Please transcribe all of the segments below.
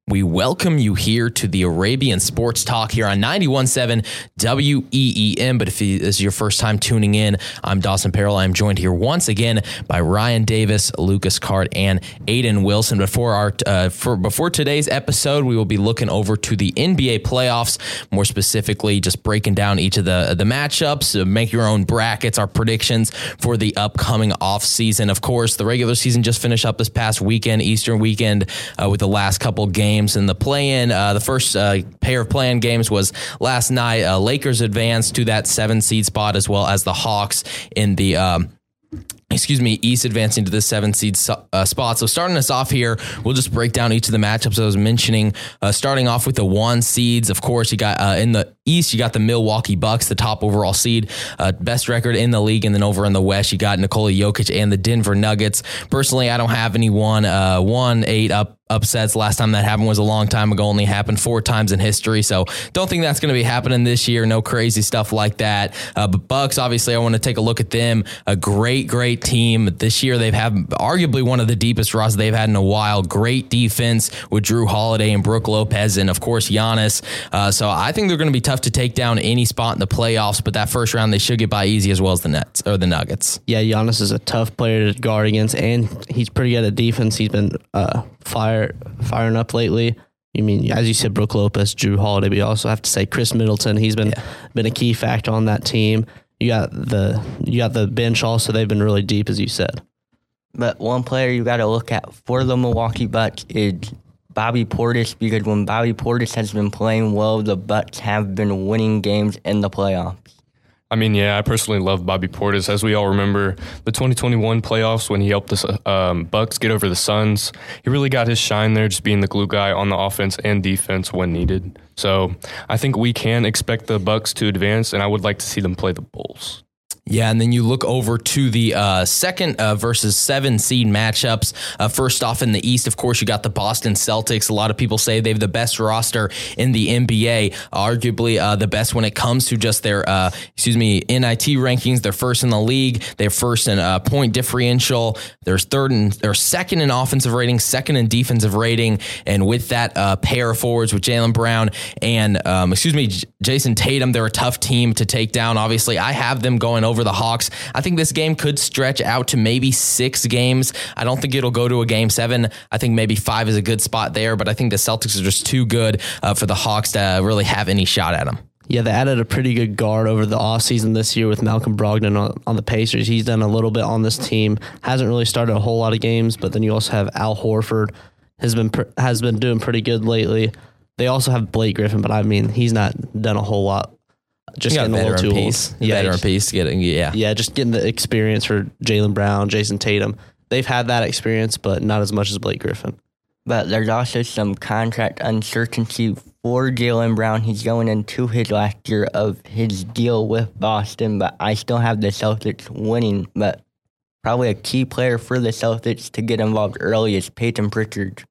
We welcome you here to the Arabian Sports Talk here on 91.7 WEEM. But if this is your first time tuning in, I'm Dawson Perrell. I'm joined here once again by Ryan Davis, Lucas Cart, and Aiden Wilson. Before today's episode, we will be looking over to the NBA playoffs, more specifically just breaking down each of the matchups, make your own brackets, our predictions for the upcoming offseason. Of course, the regular season just finished up this past weekend, Easter weekend, with the last couple games. In the play-in, the first pair of play-in games was last night. Lakers advanced to that 7 seed spot, as well as the Hawks in the East advancing to the 7 seed spot. So starting us off here, we'll just break down each of the matchups I was mentioning. Starting off with the 1 seeds, of course, you got in the East, you got the Milwaukee Bucks, the top overall seed, best record in the league. And then over in the West, you got Nikola Jokic and the Denver Nuggets. Personally, I don't have any 1-8 upsets. Last time that happened was a long time ago, only happened 4 times in history. So don't think that's going to be happening this year. No crazy stuff like that. But Bucks, obviously, I want to take a look at them. A great team. This year, they've had arguably one of the deepest rosters they've had in a while. Great defense with Drew Holiday and Brook Lopez and, of course, Giannis. So I think they're going to be tough to take down any spot in the playoffs, but that first round, they should get by easy, as well as the Nuggets. Yeah, Giannis is a tough player to guard against, and he's pretty good at defense. He's been firing up lately. You mean, as you said, Brook Lopez, Drew Holiday, but you also have to say Chris Middleton. He's been a key factor on that team. You got the bench also. They've been really deep, as you said. But one player you got to look at for the Milwaukee Bucks is Bobby Portis, because when Bobby Portis has been playing well, the Bucks have been winning games in the playoffs. I mean, yeah, I personally love Bobby Portis. As we all remember, the 2021 playoffs when he helped the Bucks get over the Suns, he really got his shine there, just being the glue guy on the offense and defense when needed. So I think we can expect the Bucks to advance, and I would like to see them play the Bulls. Yeah, and then you look over to the second versus 7 seed matchups. First off, in the East, of course, you got the Boston Celtics. A lot of people say they have the best roster in the NBA, arguably the best when it comes to just their NIT rankings. They're first in the league. They're first in point differential. They're second in offensive rating, second in defensive rating, and with that pair of forwards with Jaylen Brown and Jason Tatum, they're a tough team to take down. Obviously, I have them going over the Hawks. I think this game could stretch out to maybe 6 games. I don't think it'll go to a game 7. I think maybe 5 is a good spot there, but I think the Celtics are just too good for the Hawks to really have any shot at them. Yeah, they added a pretty good guard over the offseason this year with Malcolm Brogdon on the Pacers. He's done a little bit on this team. Hasn't really started a whole lot of games, but then you also have Al Horford, has been doing pretty good lately. They also have Blake Griffin, but I mean, he's not done a whole lot. Just getting a little too old. Just getting the experience for Jaylen Brown, Jason Tatum. They've had that experience, but not as much as Blake Griffin. But there's also some contract uncertainty for Jaylen Brown. He's going into his last year of his deal with Boston, but I still have the Celtics winning. But probably a key player for the Celtics to get involved early is Peyton Pritchard.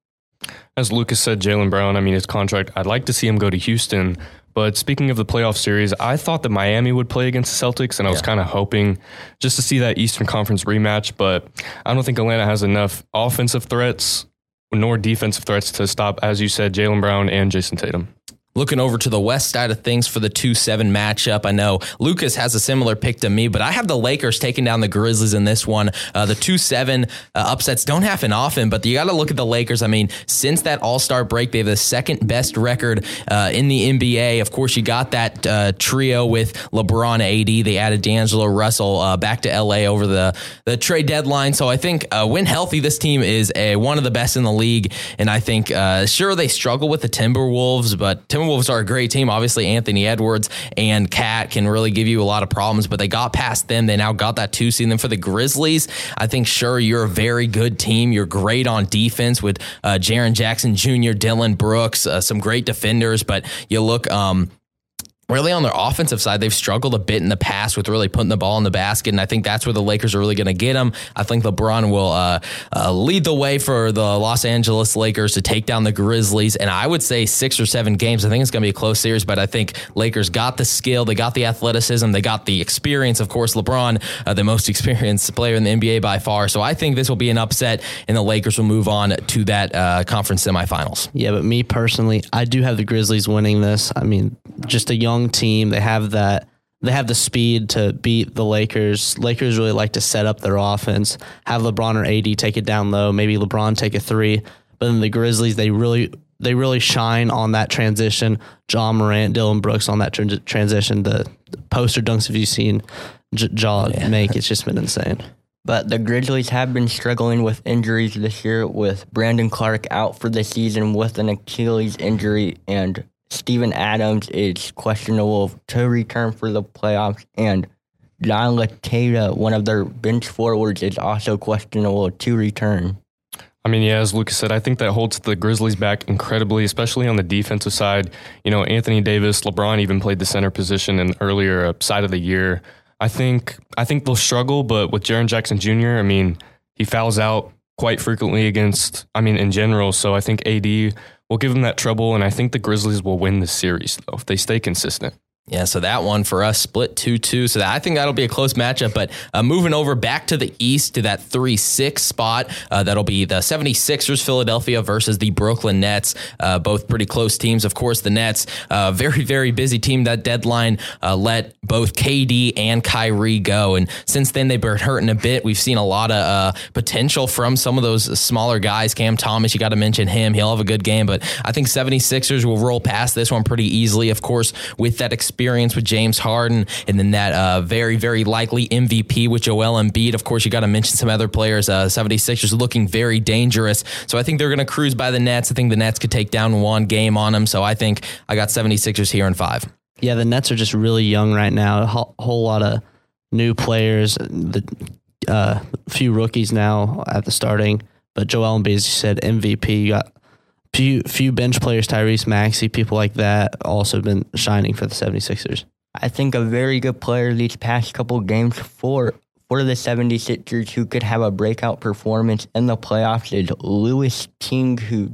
As Lucas said, Jaylen Brown, I mean, his contract, I'd like to see him go to Houston. But speaking of the playoff series, I thought that Miami would play against the Celtics, and I was kind of hoping just to see that Eastern Conference rematch. But I don't think Atlanta has enough offensive threats nor defensive threats to stop, as you said, Jaylen Brown and Jason Tatum. Looking over to the West side of things for the 2-7 matchup, I know Lucas has a similar pick to me, but I have the Lakers taking down the Grizzlies in this one. The 2-7 upsets don't happen often, but you got to look at the Lakers. I mean, since that All-Star break, they have the second best record in the NBA. Of course, you got that trio with LeBron, AD. They added D'Angelo Russell back to LA over the trade deadline. So I think when healthy, this team is one of the best in the league. And I think, sure, they struggle with the Timberwolves, but Timberwolves are a great team. Obviously, Anthony Edwards and Cat can really give you a lot of problems, but they got past them. They now got that 2 seed. And then for the Grizzlies, I think, sure, you're a very good team. You're great on defense with Jaren Jackson Jr., Dylan Brooks, some great defenders, but you look really on their offensive side, they've struggled a bit in the past with really putting the ball in the basket, and I think that's where the Lakers are really going to get them. I think LeBron will lead the way for the Los Angeles Lakers to take down the Grizzlies, and I would say 6 or 7 games. I think it's going to be a close series, but I think Lakers got the skill, they got the athleticism, they got the experience. Of course, LeBron, the most experienced player in the NBA by far, so I think this will be an upset, and the Lakers will move on to that conference semifinals. Yeah, but me personally, I do have the Grizzlies winning this. I mean, just a young team. They have the speed to beat the Lakers. Lakers really like to set up their offense, have LeBron or AD take it down low, maybe LeBron take a 3. But then the Grizzlies, they really shine on that transition. Ja Morant, Dylan Brooks on that transition. The poster dunks, have you seen Ja make? It's just been insane. But the Grizzlies have been struggling with injuries this year, with Brandon Clark out for the season with an Achilles injury, and Steven Adams is questionable to return for the playoffs, and John Lateta, one of their bench forwards, is also questionable to return. I mean, yeah, as Lucas said, I think that holds the Grizzlies back incredibly, especially on the defensive side. You know, Anthony Davis, LeBron even played the center position in earlier side of the year. I think they'll struggle, but with Jaren Jackson Jr., I mean, he fouls out quite frequently in general. So I think AD will give them that trouble, and I think the Grizzlies will win the series, though, if they stay consistent. Yeah, so that one for us split 2-2. So I think that'll be a close matchup. But moving over back to the East to that 3-6 spot, that'll be the 76ers Philadelphia versus the Brooklyn Nets. Both pretty close teams. Of course, the Nets, very, very busy team. That deadline let both KD and Kyrie go. And since then, they've been hurting a bit. We've seen a lot of potential from some of those smaller guys. Cam Thomas, you got to mention him. He'll have a good game. But I think 76ers will roll past this one pretty easily. Of course, with that experience with James Harden, and then that very, very likely MVP with Joel Embiid. Of course, you got to mention some other players. 76ers looking very dangerous. So I think they're going to cruise by the Nets. I think the Nets could take down one game on them. So I think I got 76ers here in 5. Yeah, the Nets are just really young right now. A whole lot of new players, the few rookies now at the starting. But Joel Embiid, as you said, MVP. You got few bench players, Tyrese Maxey, people like that, also been shining for the 76ers. I think a very good player these past couple games for the 76ers who could have a breakout performance in the playoffs is Louis King, who's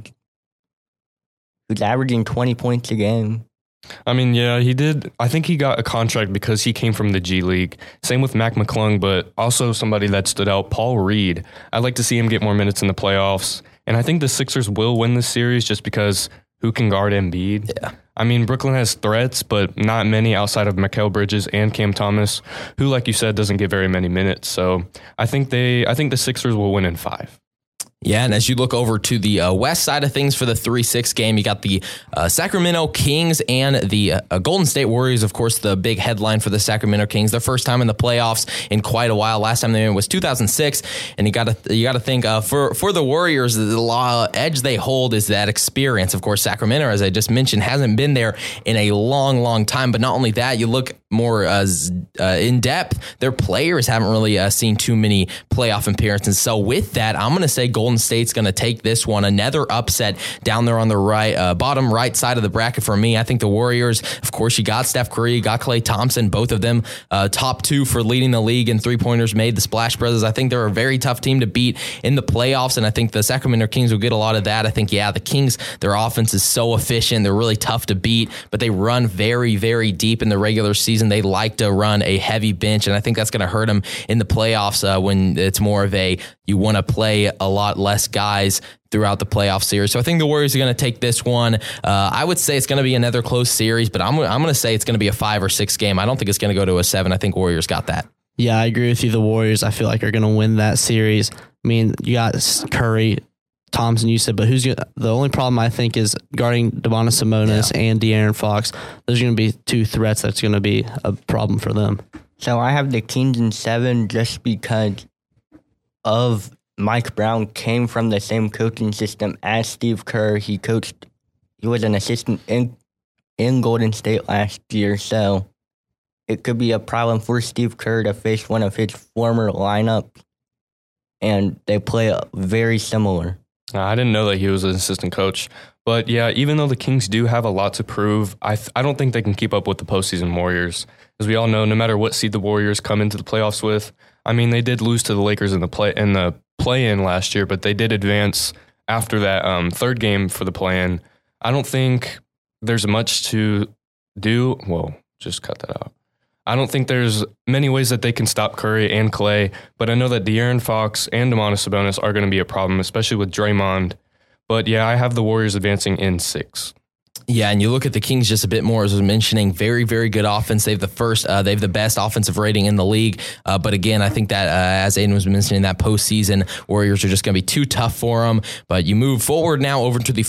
averaging 20 points a game. I mean, yeah, he did. I think he got a contract because he came from the G League. Same with Mac McClung, but also somebody that stood out, Paul Reed. I'd like to see him get more minutes in the playoffs. And I think the Sixers will win this series just because who can guard Embiid? Yeah. I mean, Brooklyn has threats, but not many outside of Mikal Bridges and Cam Thomas, who, like you said, doesn't get very many minutes. So I think the Sixers will win in 5. Yeah, and as you look over to the west side of things for the 3-6 game, you got the Sacramento Kings and the Golden State Warriors. Of course, the big headline for the Sacramento Kings, their first time in the playoffs in quite a while. Last time they went was 2006, and you got to think for the Warriors, the edge they hold is that experience. Of course, Sacramento, as I just mentioned, hasn't been there in a long, long time. But not only that, you look more in depth, their players haven't really seen too many playoff appearances. So with that, I'm going to say Golden State's going to take this one. Another upset down there on the right, bottom right side of the bracket for me. I think the Warriors, of course, you got Steph Curry, you got Klay Thompson, both of them top 2 for leading the league in three-pointers made. The Splash Brothers, I think they're a very tough team to beat in the playoffs, and I think the Sacramento Kings will get a lot of that. I think, yeah, the Kings, their offense is so efficient. They're really tough to beat, but they run very, very deep in the regular season. They like to run a heavy bench, and I think that's going to hurt them in the playoffs when it's more of you want to play a lot less guys throughout the playoff series. So I think the Warriors are going to take this one. I would say it's going to be another close series, but I'm going to say it's going to be a 5 or 6 game. I don't think it's going to go to a 7. I think Warriors got that. Yeah, I agree with you. The Warriors, I feel like, are going to win that series. I mean, you got Curry, Thompson, you said, but the only problem I think is guarding Domantas Sabonis and De'Aaron Fox. Those are going to be 2 threats that's going to be a problem for them. So I have the Kings in 7 just because of Mike Brown came from the same coaching system as Steve Kerr. He was an assistant in Golden State last year, so it could be a problem for Steve Kerr to face one of his former lineups, and they play very similar. I didn't know that he was an assistant coach. But yeah, even though the Kings do have a lot to prove, I don't think they can keep up with the postseason Warriors. As we all know, no matter what seed the Warriors come into the playoffs with, I mean, they did lose to the Lakers in the play-in last year, but they did advance after that third game for the play-in. I don't think there's much to do. Well, just cut that out. I don't think there's many ways that they can stop Curry and Clay, but I know that De'Aaron Fox and Domantas Sabonis are going to be a problem, especially with Draymond. But yeah, I have the Warriors advancing in 6. Yeah, and you look at the Kings just a bit more, as I was mentioning, very, very good offense. They have the best offensive rating in the league. But again, I think that, as Aiden was mentioning, that postseason Warriors are just going to be too tough for them. But you move forward now over to the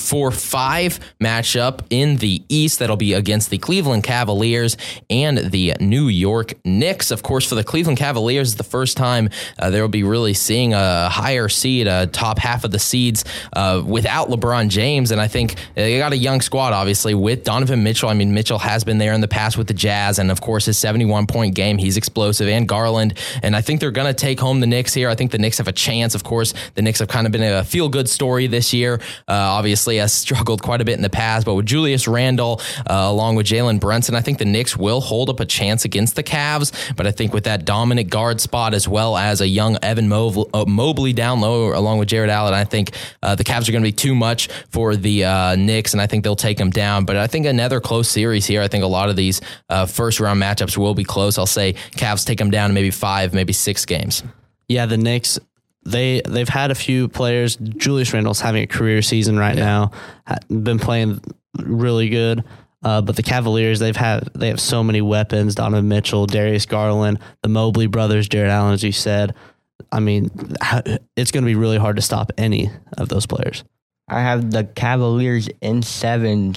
4-5 matchup in the East. That'll be against the Cleveland Cavaliers and the New York Knicks. Of course, for the Cleveland Cavaliers, it's the first time they'll be really seeing a higher seed, top half of the seeds without LeBron James. And I think they got a young squad, obviously, with Donovan Mitchell. I mean, Mitchell has been there in the past with the Jazz, and of course his 71-point game, he's explosive, and Garland. And I think they're going to take home the Knicks here. I think the Knicks have a chance. Of course, the Knicks have kind of been a feel-good story this year. Obviously, has struggled quite a bit in the past, but with Julius Randle along with Jalen Brunson, I think the Knicks will hold up a chance against the Cavs. But I think with that dominant guard spot, as well as a young Evan Mobley down low along with Jared Allen, I think the Cavs are going to be too much for the Knicks, and I think they'll take them down. But I think another close series here. I think a lot of these first round matchups will be close. I'll say Cavs take them down in maybe 5, maybe 6 games. Yeah, the Knicks, they've had a few players. Julius Randle's having a career season right now. Been playing really good. But the Cavaliers, they have so many weapons. Donovan Mitchell, Darius Garland, the Mobley brothers, Jared Allen, as you said. I mean, it's going to be really hard to stop any of those players. I have the Cavaliers in 7,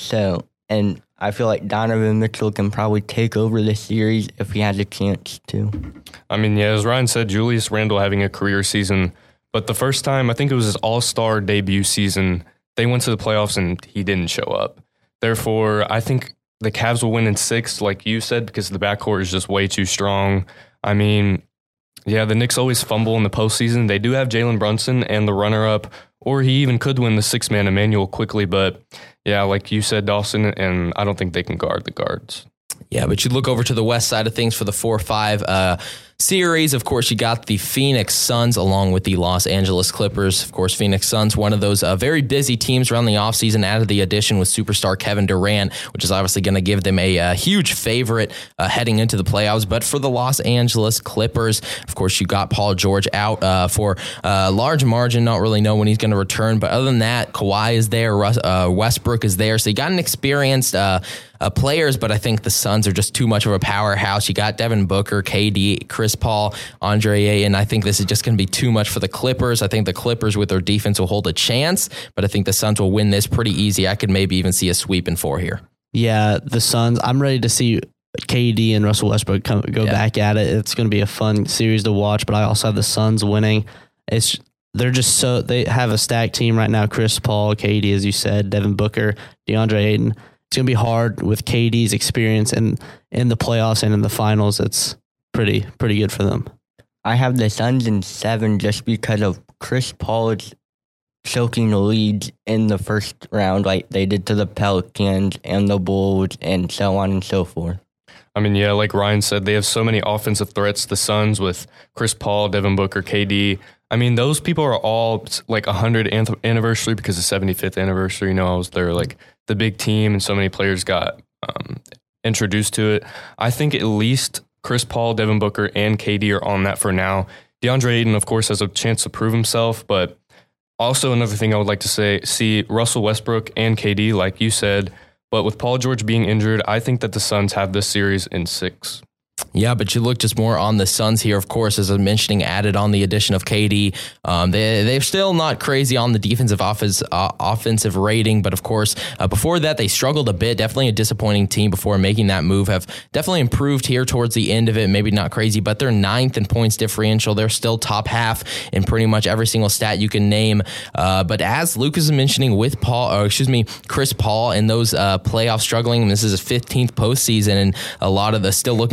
and I feel like Donovan Mitchell can probably take over the series if he has a chance to. I mean, yeah, as Ryan said, Julius Randle having a career season, but the first time, I think it was his all-star debut season, they went to the playoffs and he didn't show up. Therefore, I think the Cavs will win in 6, like you said, because the backcourt is just way too strong. I mean, yeah, the Knicks always fumble in the postseason. They do have Jalen Brunson and the runner-up, or he even could win the 6-man Emmanuel quickly. But yeah, like you said, Dawson, and I don't think they can guard the guards. Yeah, but you look over to the west side of things for the 4-5 series. Of course, you got the Phoenix Suns along with the Los Angeles Clippers. Of course, Phoenix Suns, one of those very busy teams around the offseason, added the addition with superstar Kevin Durant, which is obviously going to give them a huge favorite heading into the playoffs. But for the Los Angeles Clippers, of course, you got Paul George out for a large margin. Not really know when he's going to return. But other than that, Kawhi is there. Westbrook is there. So you got an experienced players, but I think the Suns are just too much of a powerhouse. You got Devin Booker, KD, Chris Paul, Andre Ayton. I think this is just going to be too much for the Clippers. I think the Clippers with their defense will hold a chance, but I think the Suns will win this pretty easy. I could maybe even see a sweep in 4 here. Yeah, the Suns, I'm ready to see KD and Russell Westbrook go back at it. It's going to be a fun series to watch, but I also have the Suns winning. They have a stacked team right now. Chris Paul, KD, as you said, Devin Booker, DeAndre Ayton. It's going to be hard with KD's experience in the playoffs and in the finals. It's pretty good for them. I have the Suns in 7 just because of Chris Paul's choking the leads in the first round like they did to the Pelicans and the Bulls and so on and so forth. I mean, yeah, like Ryan said, they have so many offensive threats, the Suns, with Chris Paul, Devin Booker, KD. I mean, those people are all like 100th anniversary because the 75th anniversary, you know, I was there, like the big team, and so many players got introduced to it. I think at least Chris Paul, Devin Booker, and KD are on that for now. DeAndre Ayton, of course, has a chance to prove himself, but also another thing I would like to see Russell Westbrook and KD, like you said, but with Paul George being injured, I think that the Suns have this series in 6. Yeah, but you look just more on the Suns here, of course, as I'm mentioning, added on the addition of KD. They're still not crazy on the defensive offensive rating, but of course, before that, they struggled a bit. Definitely a disappointing team before making that move. Have definitely improved here towards the end of it. Maybe not crazy, but they're 9th in points differential. They're still top half in pretty much every single stat you can name. But as Lucas is mentioning with Chris Paul and those playoffs struggling, and this is his 15th postseason, and a lot of the still looking for his first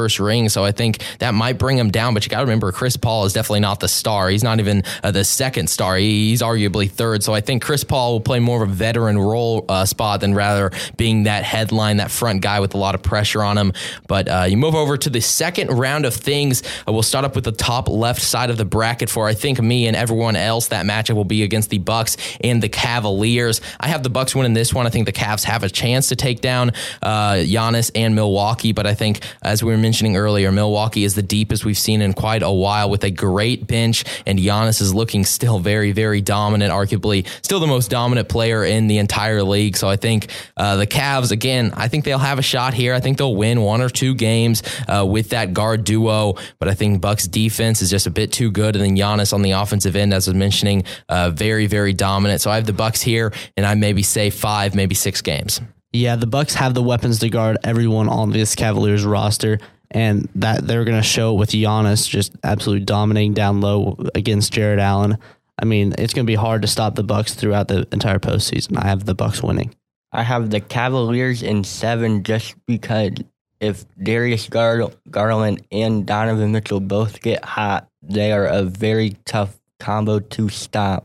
first ring. So I think that might bring him down. But you got to remember, Chris Paul is definitely not the star. He's not even the second star. He's arguably third. So I think Chris Paul will play more of a veteran role spot than rather being that headline, that front guy with a lot of pressure on him. But you move over to the second round of things. We'll start up with the top left side of the bracket for, I think, me and everyone else. That matchup will be against the Bucks and the Cavaliers. I have the Bucks winning this one. I think the Cavs have a chance to take down Giannis and Milwaukee, but I think, as we were mentioning earlier, Milwaukee is the deepest we've seen in quite a while with a great bench, and Giannis is looking still very, very dominant, arguably still the most dominant player in the entire league. So I think the Cavs, again, I think they'll have a shot here. I think they'll win 1 or 2 games with that guard duo, but I think Bucks defense is just a bit too good, and then Giannis on the offensive end, as I was mentioning, very, very dominant. So I have the Bucks here, and I maybe say 5, maybe 6 games. Yeah, the Bucks have the weapons to guard everyone on this Cavaliers roster, and that they're going to show with Giannis just absolutely dominating down low against Jared Allen. I mean, it's going to be hard to stop the Bucks throughout the entire postseason. I have the Bucks winning. I have the Cavaliers in 7 just because if Darius Garland and Donovan Mitchell both get hot, they are a very tough combo to stop.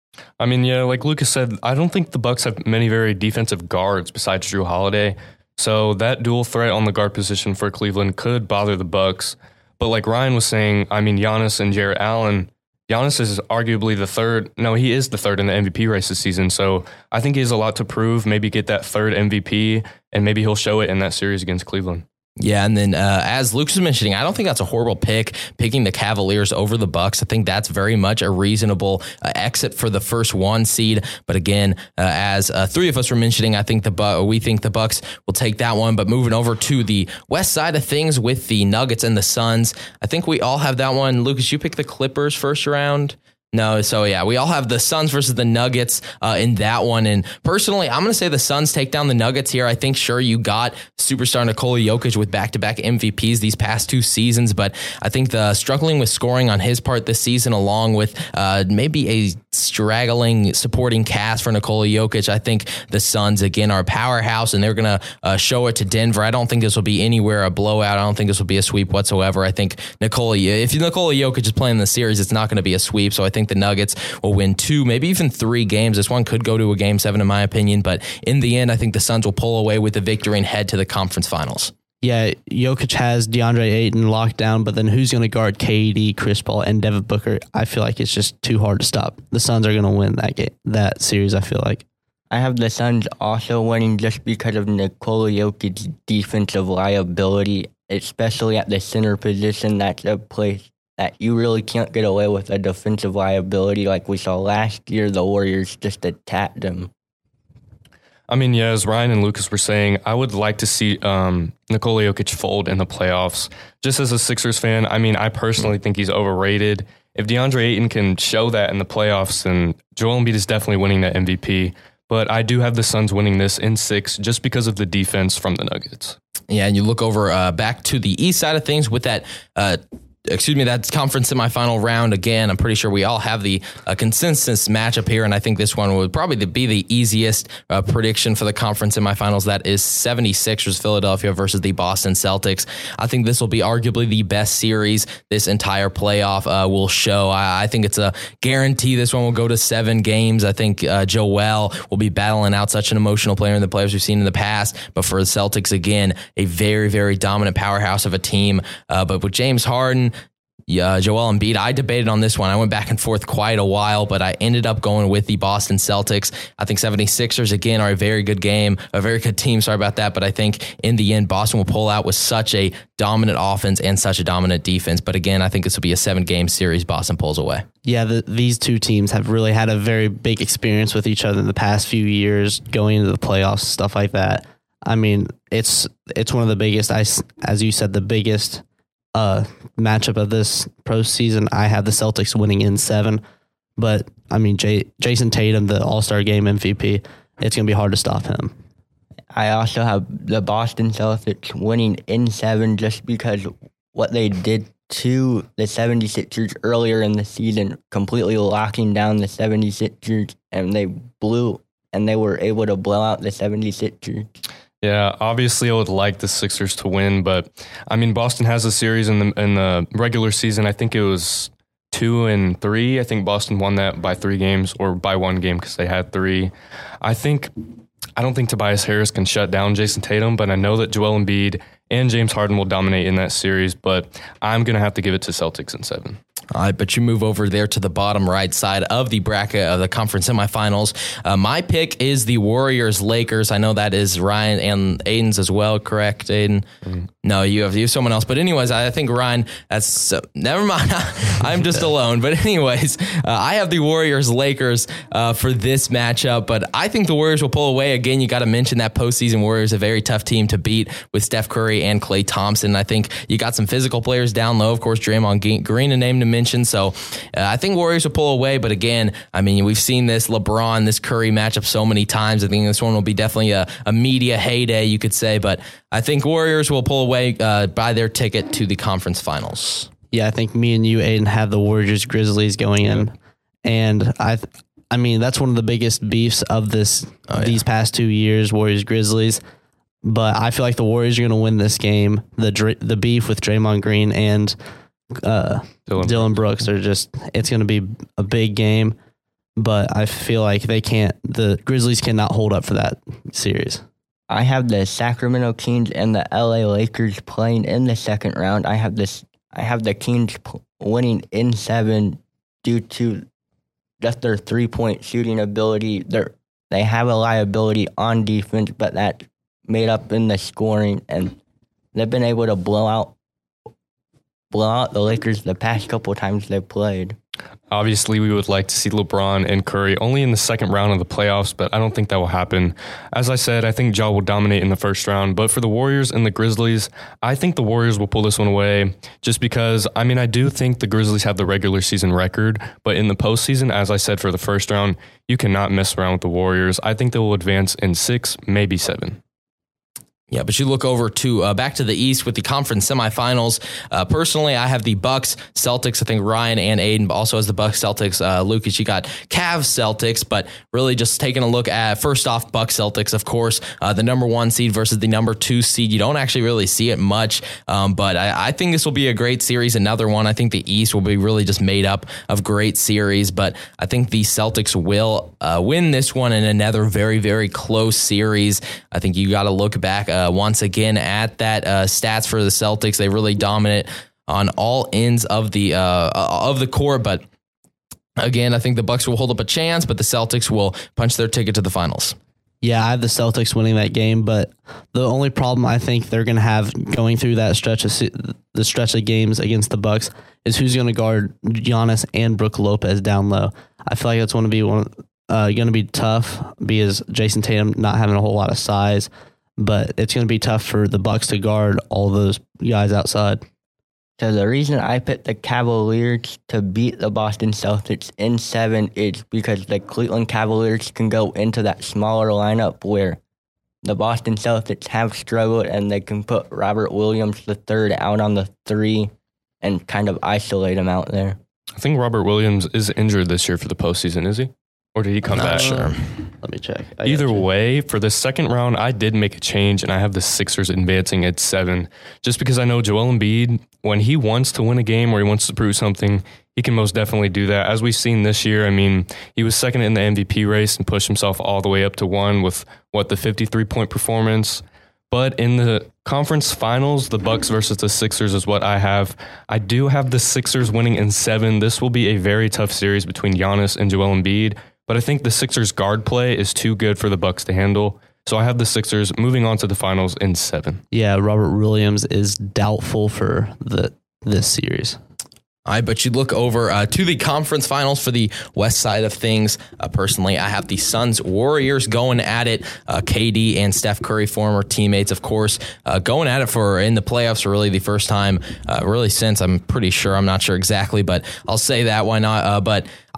I mean, yeah, like Lucas said, I don't think the Bucks have many very defensive guards besides Drew Holiday. So that dual threat on the guard position for Cleveland could bother the Bucks. But like Ryan was saying, I mean, Giannis and Jared Allen, Giannis is arguably the third. No, he is the third in the MVP race this season. So I think he has a lot to prove, maybe get that third MVP, and maybe he'll show it in that series against Cleveland. Yeah, and then as Luke was mentioning, I don't think that's a horrible picking the Cavaliers over the Bucks. I think that's very much a reasonable exit for the first 1 seed. But again, as 3 of us were mentioning, I think we think the Bucks will take that one. But moving over to the west side of things with the Nuggets and the Suns, I think we all have that one. Lucas, you picked the Clippers first round. No, so yeah, we all have the Suns versus the Nuggets in that one. And personally, I'm going to say the Suns take down the Nuggets here. I think, sure, you got superstar Nikola Jokic with back-to-back MVPs these past 2 seasons, but I think the struggling with scoring on his part this season, along with maybe a straggling supporting cast for Nikola Jokic, I think the Suns, again, are a powerhouse, and they're going to show it to Denver. I don't think this will be anywhere a blowout. I don't think this will be a sweep whatsoever. I think if Nikola Jokic is playing the series, it's not going to be a sweep, so I think the Nuggets will win 2, maybe even 3 games. This one could go to a game 7 in my opinion, but in the end, I think the Suns will pull away with the victory and head to the conference finals. Yeah, Jokic has DeAndre Ayton locked down, but then who's going to guard KD, Chris Paul, and Devin Booker? I feel like it's just too hard to stop. The Suns are going to win that series, I feel like. I have the Suns also winning just because of Nikola Jokic's defensive liability, especially at the center position. That's a place that you really can't get away with a defensive liability like we saw last year. The Warriors just attacked them. I mean, yeah, as Ryan and Lucas were saying, I would like to see Nikola Jokic fold in the playoffs. Just as a Sixers fan, I mean, I personally think he's overrated. If DeAndre Ayton can show that in the playoffs, then Joel Embiid is definitely winning that MVP. But I do have the Suns winning this in 6 just because of the defense from the Nuggets. Yeah, and you look over back to the east side of things with that that conference semifinal round. Again, I'm pretty sure we all have the consensus matchup here, and I think this one would probably be the easiest prediction for the conference semifinals. That is 76ers Philadelphia versus the Boston Celtics. I think this will be arguably the best series this entire playoff will show. I think it's a guarantee this one will go to 7 games. I think Joel will be battling out such an emotional player in the players we've seen in the past, but for the Celtics, again, a very, very dominant powerhouse of a team. But with James Harden, Joel Embiid, I debated on this one. I went back and forth quite a while, but I ended up going with the Boston Celtics. I think 76ers, again, are a very good team. Sorry about that. But I think in the end, Boston will pull out with such a dominant offense and such a dominant defense. But again, I think this will be a 7-game series. Boston pulls away. Yeah, these 2 teams have really had a very big experience with each other in the past few years, going into the playoffs, stuff like that. I mean, it's one of the biggest, as you said, the biggest matchup of this postseason. I have the Celtics winning in 7, but I mean, Jason Tatum, the All-Star Game MVP, it's going to be hard to stop him. I also have the Boston Celtics winning in 7 just because what they did to the 76ers earlier in the season, completely locking down the 76ers, and they were able to blow out the 76ers. Yeah, obviously I would like the Sixers to win, but I mean Boston has a series in the regular season. I think it was 2-3. I think Boston won that by 3 games or by 1 game because they had 3. I don't think Tobias Harris can shut down Jason Tatum, but I know that Joel Embiid and James Harden will dominate in that series, but I'm going to have to give it to Celtics in 7. All right, but you move over there to the bottom right side of the bracket of the conference semifinals. My pick is the Warriors-Lakers. I know that is Ryan and Aiden's as well, correct, Aiden? No, you have someone else. But anyways, I think Ryan, that's never mind. I'm just alone. But anyways, I have the Warriors-Lakers for this matchup. But I think the Warriors will pull away. Again, you got to mention that postseason Warriors, a very tough team to beat with Steph Curry and Klay Thompson. I think you got some physical players down low. Of course, Draymond Green, a name to mention. So I think Warriors will pull away. But again, I mean, we've seen this LeBron, this Curry matchup so many times. I think this one will be definitely a media heyday, you could say. But I think Warriors will pull away, buy their ticket to the conference finals. Yeah, I think me and you, Aiden, have the Warriors Grizzlies going in. And I mean, that's one of the biggest beefs of these past 2 years, Warriors Grizzlies. But I feel like the Warriors are going to win this game. The beef with Draymond Green and Dylan Brooks it's going to be a big game, but I feel like the Grizzlies cannot hold up for that series. I have the Sacramento Kings and the LA Lakers playing in the second round. I have the Kings winning in 7 due to just their 3-point shooting ability. They have a liability on defense, but that's made up in the scoring, and they've been able to blow out the Lakers the past couple of times they've played. Obviously, we would like to see LeBron and Curry only in the second round of the playoffs, but I don't think that will happen. As I said, I think Ja will dominate in the first round, but for the Warriors and the Grizzlies, I think the Warriors will pull this one away just because, I mean, I do think the Grizzlies have the regular season record, but in the postseason, as I said for the first round, you cannot mess around with the Warriors. I think they will advance in 6, maybe 7. Yeah, but you look over to back to the East with the conference semifinals. Personally, I have the Bucks, Celtics. I think Ryan and Aiden also has the Bucks, Celtics. Lucas, you got Cavs, Celtics. But really, just taking a look at first off, Bucks, Celtics. Of course, the number 1 seed versus the number 2 seed. You don't actually really see it much, but I think this will be a great series. Another one. I think the East will be really just made up of great series. But I think the Celtics will win this one in another very, very close series. I think you got to look back once again at that stats for the Celtics. They really dominate on all ends of the court, but again, I think the Bucks will hold up a chance, but the Celtics will punch their ticket to the finals. Yeah, I have the Celtics winning that game, but the only problem I think they're going to have going through that stretch of games against the Bucks is who's going to guard Giannis and Brook Lopez down low. I feel like that's going to be tough because Jason Tatum not having a whole lot of size. But it's going to be tough for the Bucks to guard all those guys outside. So the reason I picked the Cavaliers to beat the Boston Celtics in 7 is because the Cleveland Cavaliers can go into that smaller lineup where the Boston Celtics have struggled, and they can put Robert Williams III out on the 3 and kind of isolate him out there. I think Robert Williams is injured this year for the postseason, is he? Or did he come back? Sure. Let me check. Either way, for the second round, I did make a change, and I have the Sixers advancing at 7. Just because I know Joel Embiid, when he wants to win a game or he wants to prove something, he can most definitely do that. As we've seen this year, I mean, he was second in the MVP race and pushed himself all the way up to 1 with, the 53-point performance. But in the conference finals, the Bucks versus the Sixers is what I have. I do have the Sixers winning in 7. This will be a very tough series between Giannis and Joel Embiid. But I think the Sixers guard play is too good for the Bucks to handle. So I have the Sixers moving on to the finals in 7. Yeah, Robert Williams is doubtful for this series. All right, but you look over to the conference finals for the west side of things. Personally, I have the Suns Warriors going at it. KD and Steph Curry, former teammates, of course, going at it for in the playoffs for really the first time, really since I'm pretty sure. I'm not sure exactly, but I'll say that. Why not? But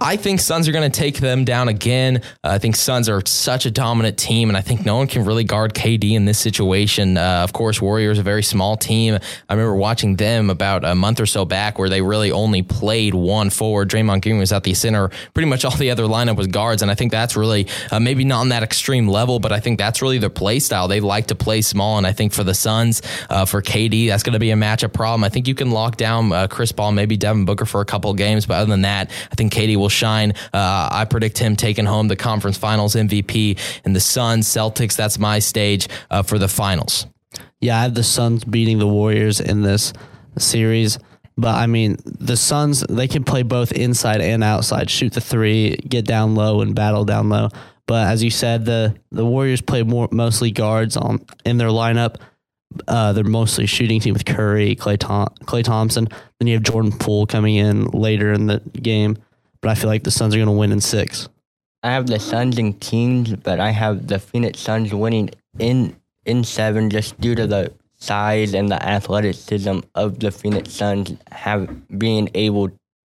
I think Suns are going to take them down again. I think Suns are such a dominant team, and I think no one can really guard KD in this situation. Of course, Warriors are a very small team. I remember watching them about a month or so back where they really only played one forward. Draymond Green was at the center. Pretty much all the other lineup was guards, and I think that's really maybe not on that extreme level, but I think that's really their play style. They like to play small, and I think for the Suns, for KD, that's going to be a matchup problem. I think you can lock down Chris Paul, maybe Devin Booker for a couple of games, but other than that, I think KD will shine. I predict him taking home the conference finals MVP, and the Suns, Celtics, that's my stage for the finals. Yeah, I have the Suns beating the Warriors in this series. But, I mean, the Suns, they can play both inside and outside, shoot the three, get down low, and battle down low. But as you said, the Warriors play mostly guards in their lineup. They're mostly shooting team with Curry, Klay Thompson. Then you have Jordan Poole coming in later in the game. But I feel like the Suns are going to win in 6. I have the Suns in Kings, but I have the Phoenix Suns winning in 7 just due to the size and the athleticism of the Phoenix Suns being able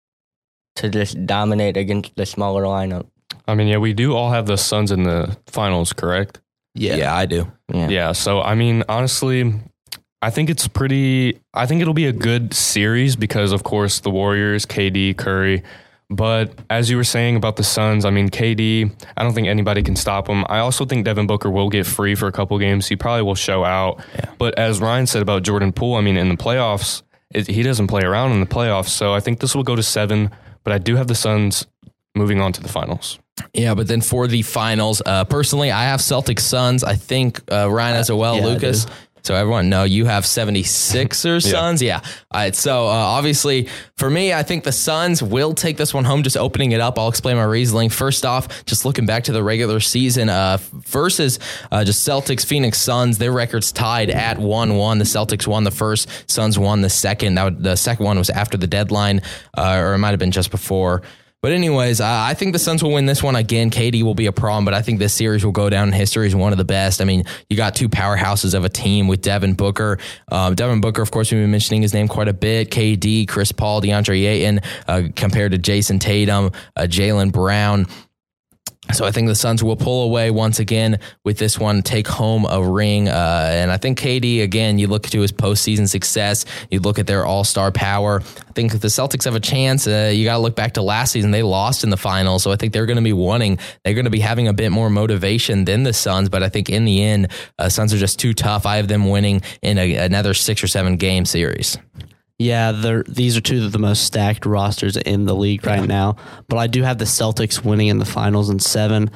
to just dominate against the smaller lineup. I mean, yeah, we do all have the Suns in the finals, correct? Yeah, I do. Yeah, so, I mean, honestly, I think it'll be a good series because, of course, the Warriors, KD, Curry. But as you were saying about the Suns, I mean, KD, I don't think anybody can stop him. I also think Devin Booker will get free for a couple games. He probably will show out. Yeah. But as Ryan said about Jordan Poole, I mean, in the playoffs, he doesn't play around in the playoffs. So I think this will go to 7. But I do have the Suns moving on to the finals. Yeah, but then for the finals, personally, I have Celtics Suns. I think Ryan as well, Lucas. So everyone know you have 76ers Suns. Yeah. All right. So obviously for me, I think the Suns will take this one home. Just opening it up, I'll explain my reasoning. First off, just looking back to the regular season versus just Celtics, Phoenix Suns, their records tied at 1-1. The Celtics won the first, Suns won the second. The second one was after the deadline, or it might have been just before. But anyways, I think the Suns will win this one. Again, KD will be a problem, but I think this series will go down in history as one of the best. I mean, you got two powerhouses of a team with Devin Booker. Devin Booker, of course, we've been mentioning his name quite a bit. KD, Chris Paul, DeAndre Ayton, compared to Jason Tatum, Jaylen Brown. So I think the Suns will pull away once again with this one, take home a ring. And I think KD, again, you look to his postseason success, you look at their all-star power. I think if the Celtics have a chance, you got to look back to last season. They lost in the finals, so I think they're going to be winning. They're going to be having a bit more motivation than the Suns, but I think in the end, Suns are just too tough. I have them winning in another 6 or 7 game series. Yeah, these are two of the most stacked rosters in the league right now. But I do have the Celtics winning in the finals in 7.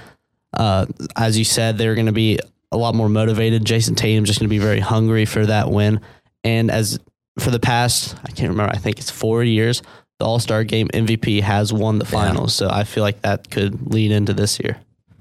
As you said, they're going to be a lot more motivated. Jason Tatum's just going to be very hungry for that win. And as for the past, I can't remember, I think it's 4 years, the All-Star Game MVP has won the finals. So I feel like that could lead into this year.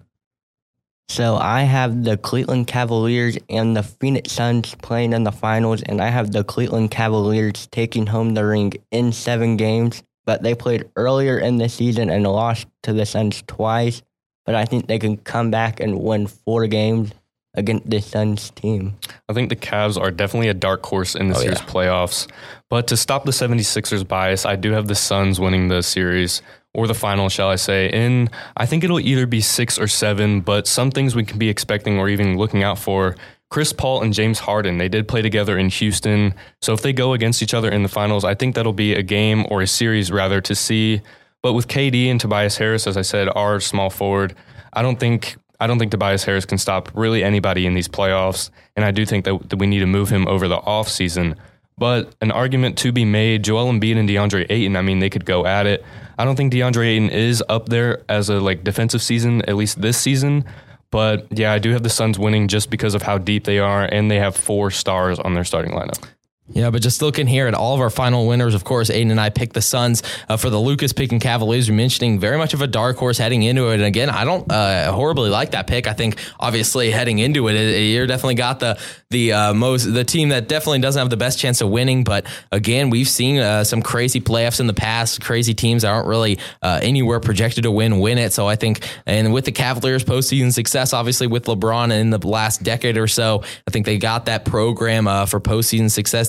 So I have the Cleveland Cavaliers and the Phoenix Suns playing in the finals, and I have the Cleveland Cavaliers taking home the ring in 7 games. But they played earlier in the season and lost to the Suns twice. But I think they can come back and win 4 games against the Suns team. I think the Cavs are definitely a dark horse in this year's playoffs. But to stop the 76ers bias, I do have the Suns winning the series. Or the final, shall I say. And I think it'll either be 6 or 7, but some things we can be expecting or even looking out for. Chris Paul and James Harden, they did play together in Houston. So if they go against each other in the finals, I think that'll be a game or a series rather to see. But with KD and Tobias Harris, as I said, our small forward, I don't think Tobias Harris can stop really anybody in these playoffs. And I do think that we need to move him over the offseason. But an argument to be made, Joel Embiid and DeAndre Ayton, I mean, they could go at it. I don't think DeAndre Ayton is up there as a defensive season, at least this season. But yeah, I do have the Suns winning just because of how deep they are, and they have 4 stars on their starting lineup. Yeah, but just looking here at all of our final winners, of course, Aiden and I picked the Suns. For the Lucas picking Cavaliers, you're mentioning very much of a dark horse heading into it. And again, I don't horribly like that pick. I think obviously heading into it, you're definitely got the team that definitely doesn't have the best chance of winning. But again, we've seen some crazy playoffs in the past. Crazy teams that aren't really anywhere projected to win it. So I think, and with the Cavaliers' postseason success, obviously with LeBron in the last decade or so, I think they got that program for postseason success. They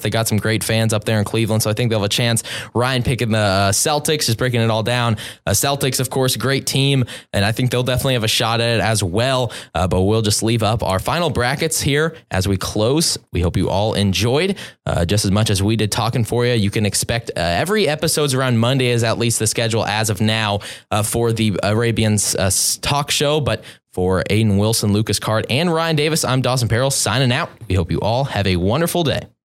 They got some great fans up there in Cleveland, so I think they'll have a chance. Ryan picking the Celtics, just breaking it all down. Celtics, of course, great team, and I think they'll definitely have a shot at it as well. But we'll just leave up our final brackets here as we close. We hope you all enjoyed just as much as we did talking for you. You can expect every episode's around Monday is at least the schedule as of now for the Arabians talk show. But for Aiden Wilson, Lucas Card, and Ryan Davis, I'm Dawson Peril signing out. We hope you all have a wonderful day.